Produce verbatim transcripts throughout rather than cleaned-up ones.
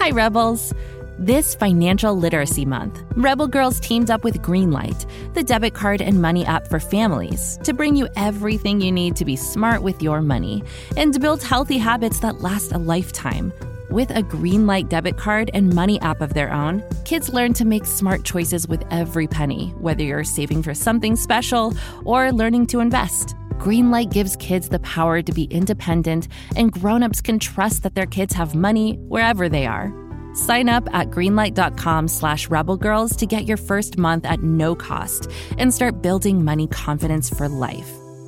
Hi, Rebels. This Financial Literacy Month, Rebel Girls teamed up with Greenlight, the debit card and money app for families, to bring you everything you need to be smart with your money and to build healthy habits that last a lifetime. With a Greenlight debit card and money app of their own, kids learn to make smart choices with every penny, whether you're saving for something special or learning to invest. Greenlight gives kids the power to be independent, and grown-ups can trust that their kids have money wherever they are. Sign up at greenlight.com slash rebelgirls to get your first month at no cost and start building money confidence for life.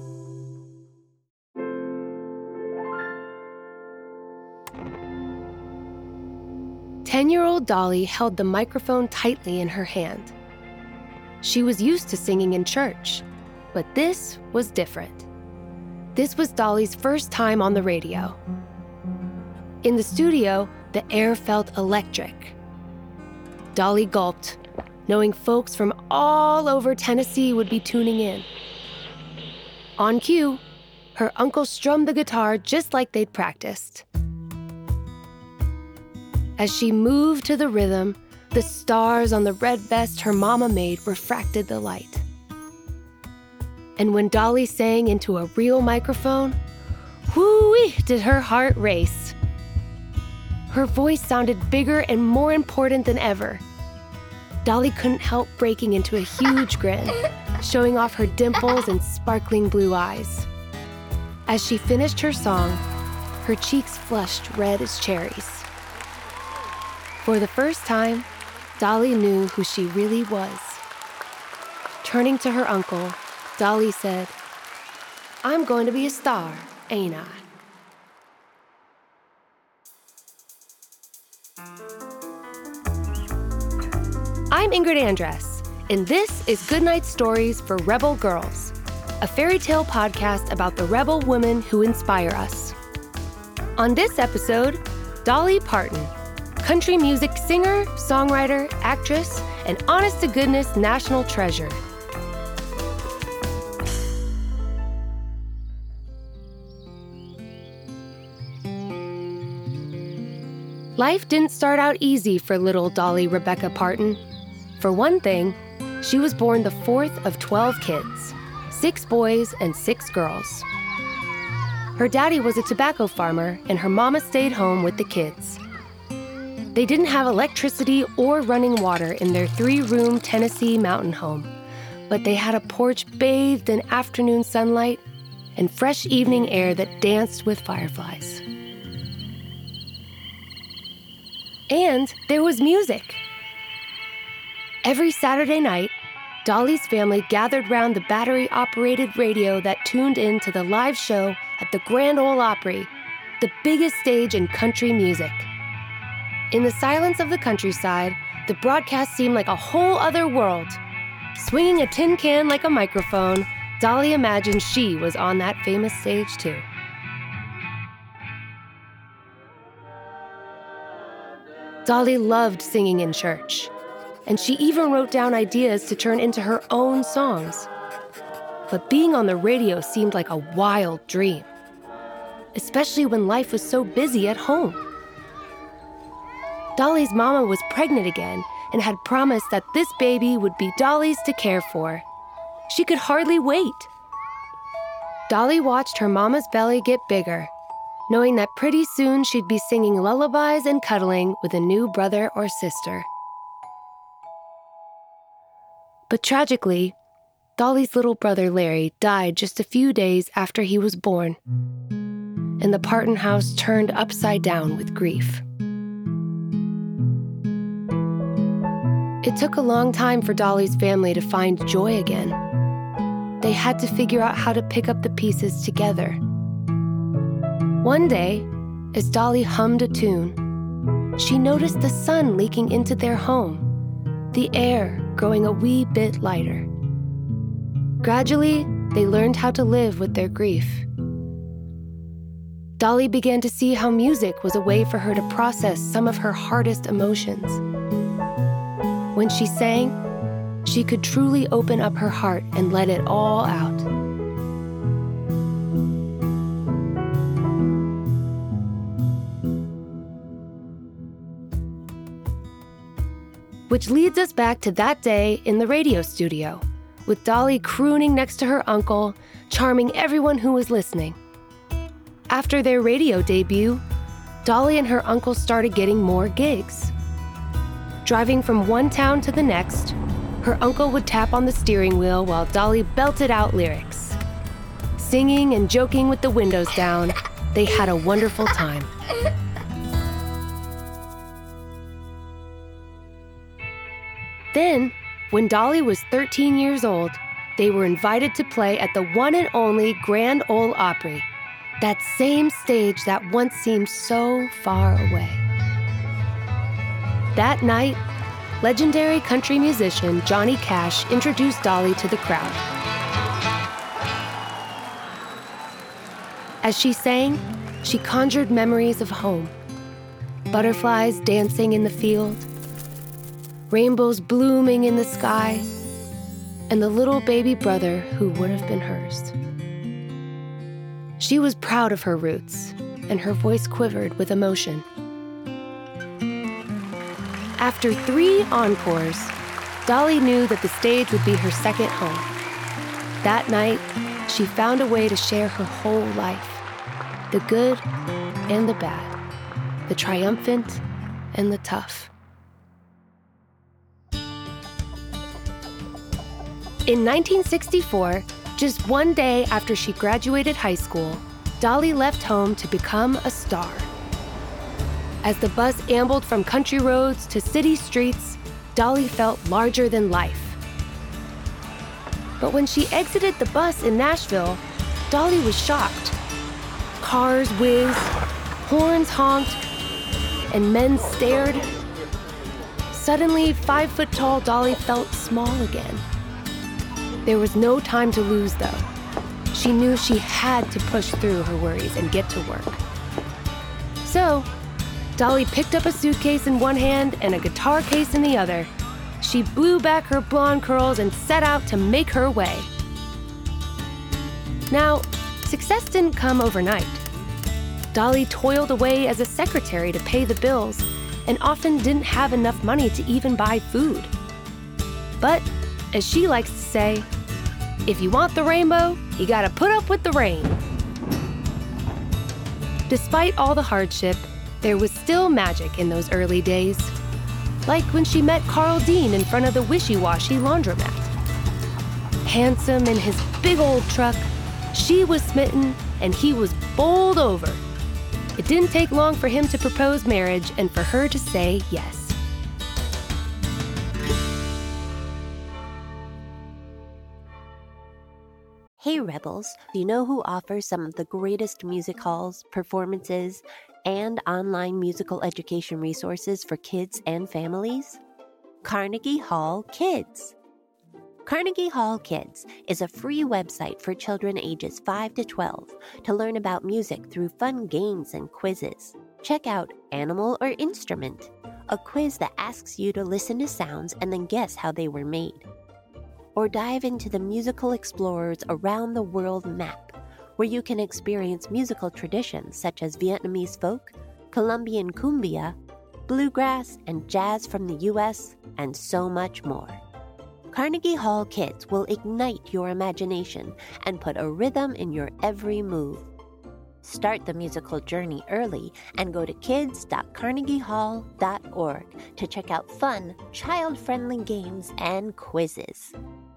Ten-year-old Dolly held the microphone tightly in her hand. She was used to singing in church, but this was different. This was Dolly's first time on the radio. In the studio, the air felt electric. Dolly gulped, knowing folks from all over Tennessee would be tuning in. On cue, her uncle strummed the guitar just like they'd practiced. As she moved to the rhythm, the stars on the red vest her mama made refracted the light. And when Dolly sang into a real microphone, whoo-wee did her heart race. Her voice sounded bigger and more important than ever. Dolly couldn't help breaking into a huge grin, showing off her dimples and sparkling blue eyes. As she finished her song, her cheeks flushed red as cherries. For the first time, Dolly knew who she really was. Turning to her uncle, Dolly said, "I'm going to be a star, ain't I?" I'm Ingrid Andress, and this is Goodnight Stories for Rebel Girls, a fairy tale podcast about the rebel women who inspire us. On this episode, Dolly Parton, country music singer, songwriter, actress, and honest-to-goodness national treasure. Life didn't start out easy for little Dolly Rebecca Parton. For one thing, she was born the fourth of twelve kids, six boys and six girls. Her daddy was a tobacco farmer, and her mama stayed home with the kids. They didn't have electricity or running water in their three-room Tennessee mountain home, but they had a porch bathed in afternoon sunlight and fresh evening air that danced with fireflies. And there was music. Every Saturday night, Dolly's family gathered round the battery-operated radio that tuned in to the live show at the Grand Ole Opry, the biggest stage in country music. In the silence of the countryside, the broadcast seemed like a whole other world. Swinging a tin can like a microphone, Dolly imagined she was on that famous stage too. Dolly loved singing in church, and she even wrote down ideas to turn into her own songs. But being on the radio seemed like a wild dream, especially when life was so busy at home. Dolly's mama was pregnant again and had promised that this baby would be Dolly's to care for. She could hardly wait. Dolly watched her mama's belly get bigger, knowing that pretty soon she'd be singing lullabies and cuddling with a new brother or sister. But tragically, Dolly's little brother Larry died just a few days after he was born, and the Parton house turned upside down with grief. It took a long time for Dolly's family to find joy again. They had to figure out how to pick up the pieces together. One day, as Dolly hummed a tune, she noticed the sun leaking into their home, the air growing a wee bit lighter. Gradually, they learned how to live with their grief. Dolly began to see how music was a way for her to process some of her hardest emotions. When she sang, she could truly open up her heart and let it all out. Which leads us back to that day in the radio studio, with Dolly crooning next to her uncle, charming everyone who was listening. After their radio debut, Dolly and her uncle started getting more gigs. Driving from one town to the next, her uncle would tap on the steering wheel while Dolly belted out lyrics. Singing and joking with the windows down, they had a wonderful time. Then, when Dolly was thirteen years old, they were invited to play at the one and only Grand Ole Opry, that same stage that once seemed so far away. That night, legendary country musician Johnny Cash introduced Dolly to the crowd. As she sang, she conjured memories of home. Butterflies dancing in the field, rainbows blooming in the sky, and the little baby brother who would have been hers. She was proud of her roots, and her voice quivered with emotion. After three encores, Dolly knew that the stage would be her second home. That night, she found a way to share her whole life, the good and the bad, the triumphant and the tough. In nineteen sixty-four, just one day after she graduated high school, Dolly left home to become a star. As the bus ambled from country roads to city streets, Dolly felt larger than life. But when she exited the bus in Nashville, Dolly was shocked. Cars whizzed, horns honked, and men stared. Suddenly, five-foot-tall Dolly felt small again. There was no time to lose, though. She knew she had to push through her worries and get to work. So, Dolly picked up a suitcase in one hand and a guitar case in the other. She blew back her blonde curls and set out to make her way. Now, success didn't come overnight. Dolly toiled away as a secretary to pay the bills and often didn't have enough money to even buy food. But, as she likes to say, if you want the rainbow, you gotta put up with the rain. Despite all the hardship, there was still magic in those early days. Like when she met Carl Dean in front of the Wishy-Washy laundromat. Handsome in his big old truck, she was smitten and he was bowled over. It didn't take long for him to propose marriage and for her to say yes. Hey Rebels, do you know who offers some of the greatest music halls, performances, and online musical education resources for kids and families? Carnegie Hall Kids. Carnegie Hall Kids is a free website for children ages five to twelve to learn about music through fun games and quizzes. Check out Animal or Instrument, a quiz that asks you to listen to sounds and then guess how they were made. Or dive into the Musical Explorers Around the World map, where you can experience musical traditions such as Vietnamese folk, Colombian cumbia, bluegrass, and jazz from the U S, and so much more. Carnegie Hall Kids will ignite your imagination and put a rhythm in your every move. Start the musical journey early and go to kids dot carnegie hall dot org to check out fun, child-friendly games and quizzes.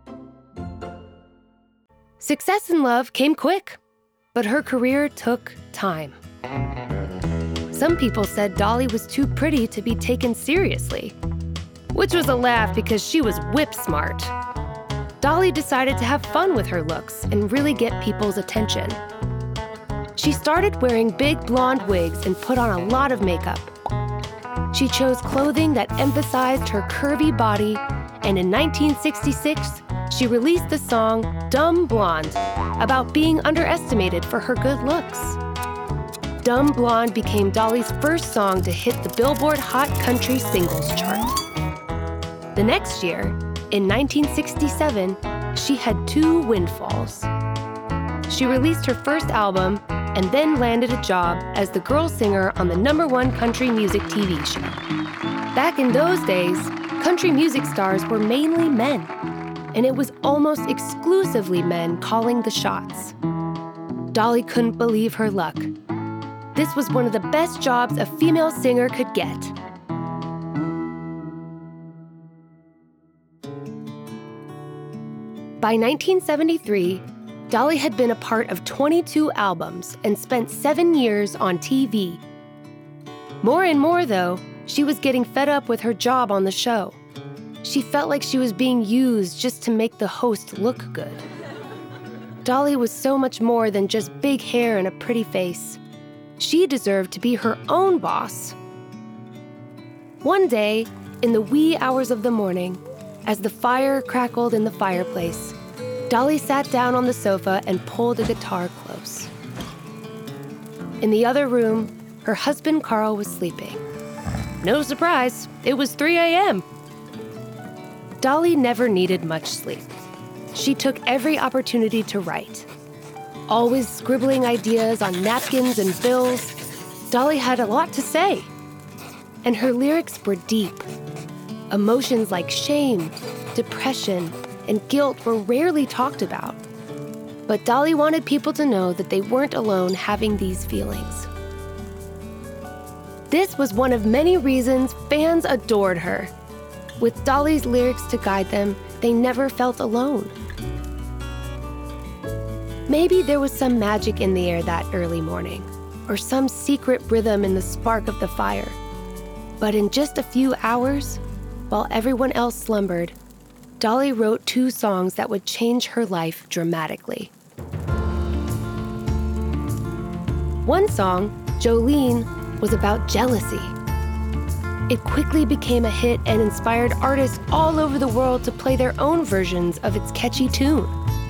Success in love came quick, but her career took time. Some people said Dolly was too pretty to be taken seriously, which was a laugh because she was whip smart. Dolly decided to have fun with her looks and really get people's attention. She started wearing big blonde wigs and put on a lot of makeup. She chose clothing that emphasized her curvy body, and in nineteen sixty-six, she released the song Dumb Blonde about being underestimated for her good looks. Dumb Blonde became Dolly's first song to hit the Billboard Hot Country Singles chart. The next year, in nineteen sixty-seven, she had two windfalls. She released her first album and then landed a job as the girl singer on the number one country music T V show. Back in those days, Country music stars were mainly men, and it was almost exclusively men calling the shots. Dolly couldn't believe her luck. This was one of the best jobs a female singer could get. By nineteen seventy-three, Dolly had been a part of twenty-two albums and spent seven years on T V. More and more, though, she was getting fed up with her job on the show. She felt like she was being used just to make the host look good. Dolly was so much more than just big hair and a pretty face. She deserved to be her own boss. One day, in the wee hours of the morning, as the fire crackled in the fireplace, Dolly sat down on the sofa and pulled a guitar close. In the other room, her husband Carl was sleeping. No surprise, it was three a.m. Dolly never needed much sleep. She took every opportunity to write. Always scribbling ideas on napkins and bills, Dolly had a lot to say. And her lyrics were deep. Emotions like shame, depression, and guilt were rarely talked about. But Dolly wanted people to know that they weren't alone having these feelings. This was one of many reasons fans adored her. With Dolly's lyrics to guide them, they never felt alone. Maybe there was some magic in the air that early morning, or some secret rhythm in the spark of the fire. But in just a few hours, while everyone else slumbered, Dolly wrote two songs that would change her life dramatically. One song, Jolene, was about jealousy. It quickly became a hit and inspired artists all over the world to play their own versions of its catchy tune.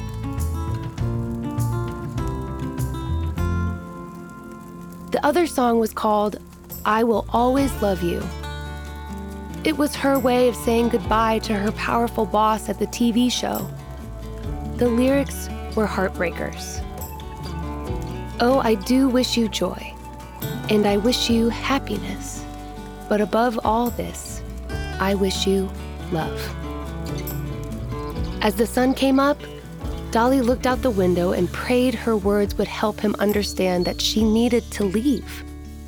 The other song was called I Will Always Love You. It was her way of saying goodbye to her powerful boss at the T V show. The lyrics were heartbreakers. Oh, I do wish you joy, and I wish you happiness. But above all this, I wish you love. As the sun came up, Dolly looked out the window and prayed her words would help him understand that she needed to leave.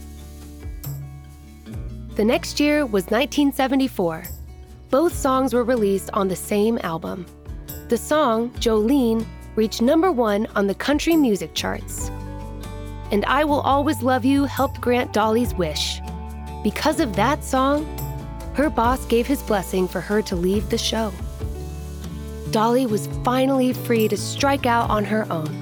The next year was nineteen seventy-four. Both songs were released on the same album. The song, Jolene, reached number one on the country music charts. And I Will Always Love You helped grant Dolly's wish. Because of that song, her boss gave his blessing for her to leave the show. Dolly was finally free to strike out on her own.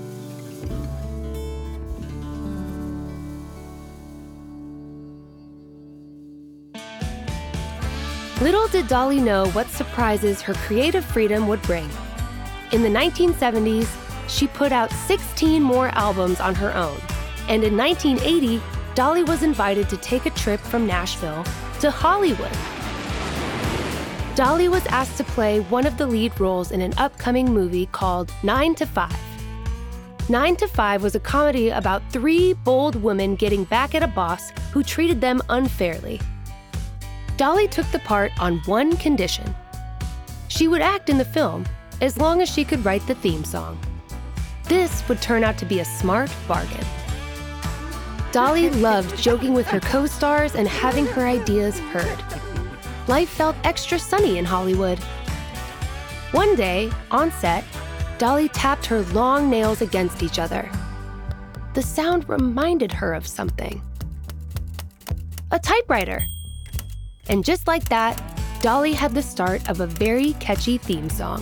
Little did Dolly know what surprises her creative freedom would bring. In the nineteen seventies, she put out sixteen more albums on her own, and in nineteen eighty, Dolly was invited to take a trip from Nashville to Hollywood. Dolly was asked to play one of the lead roles in an upcoming movie called Nine to Five. Nine to Five was a comedy about three bold women getting back at a boss who treated them unfairly. Dolly took the part on one condition. She would act in the film as long as she could write the theme song. This would turn out to be a smart bargain. Dolly loved joking with her co-stars and having her ideas heard. Life felt extra sunny in Hollywood. One day, on set, Dolly tapped her long nails against each other. The sound reminded her of something. A typewriter. And just like that, Dolly had the start of a very catchy theme song.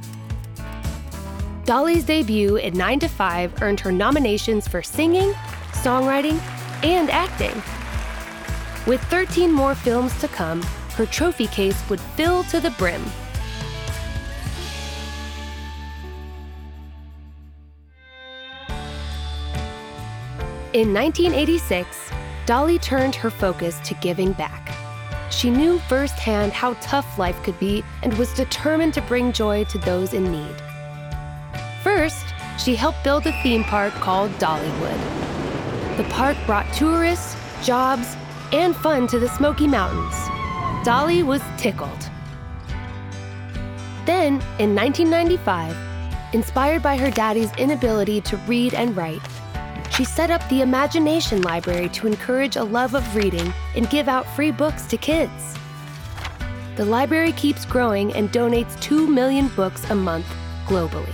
Dolly's debut in Nine to Five earned her nominations for singing, songwriting, and acting. With thirteen more films to come, her trophy case would fill to the brim. In nineteen eighty-six, Dolly turned her focus to giving back. She knew firsthand how tough life could be and was determined to bring joy to those in need. First, she helped build a theme park called Dollywood. The park brought tourists, jobs, and fun to the Smoky Mountains. Dolly was tickled. Then, in nineteen ninety-five, inspired by her daddy's inability to read and write, she set up the Imagination Library to encourage a love of reading and give out free books to kids. The library keeps growing and donates two million books a month globally.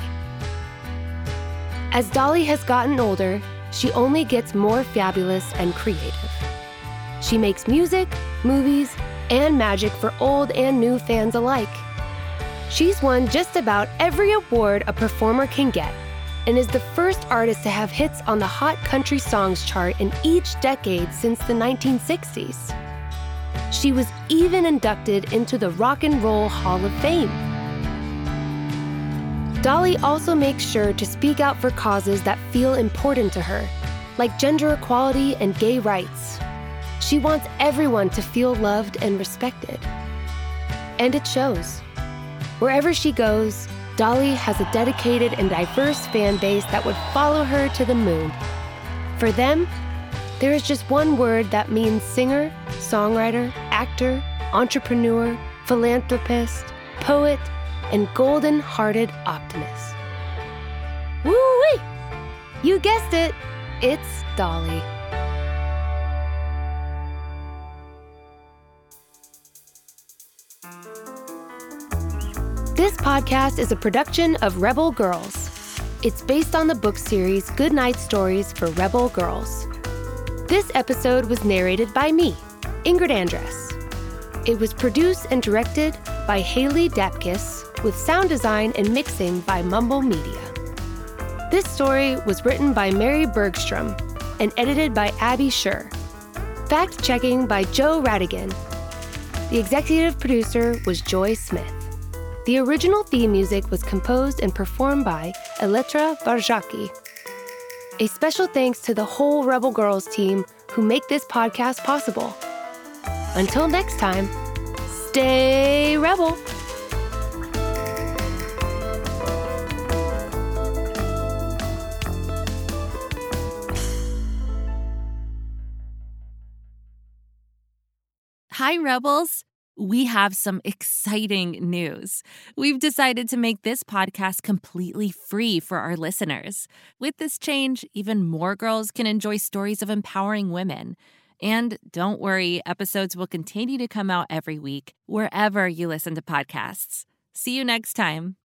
As Dolly has gotten older, she only gets more fabulous and creative. She makes music, movies, and magic for old and new fans alike. She's won just about every award a performer can get and is the first artist to have hits on the Hot Country Songs chart in each decade since the nineteen sixties. She was even inducted into the Rock and Roll Hall of Fame. Dolly also makes sure to speak out for causes that feel important to her, like gender equality and gay rights. She wants everyone to feel loved and respected. And it shows. Wherever she goes, Dolly has a dedicated and diverse fan base that would follow her to the moon. For them, there is just one word that means singer, songwriter, actor, entrepreneur, philanthropist, poet, and golden-hearted optimist. Woo-wee! You guessed it, it's Dolly. This podcast is a production of Rebel Girls. It's based on the book series Goodnight Stories for Rebel Girls. This episode was narrated by me, Ingrid Andress. It was produced and directed by Haley Dapkis, with sound design and mixing by Mumble Media. This story was written by Mary Bergstrom and edited by Abby Scher. Fact-checking by Joe Radigan. The executive producer was Joy Smith. The original theme music was composed and performed by Eletra Varjaki. A special thanks to the whole Rebel Girls team who make this podcast possible. Until next time, stay Rebel! Hi, Rebels. We have some exciting news. We've decided to make this podcast completely free for our listeners. With this change, even more girls can enjoy stories of empowering women. And don't worry, episodes will continue to come out every week, wherever you listen to podcasts. See you next time.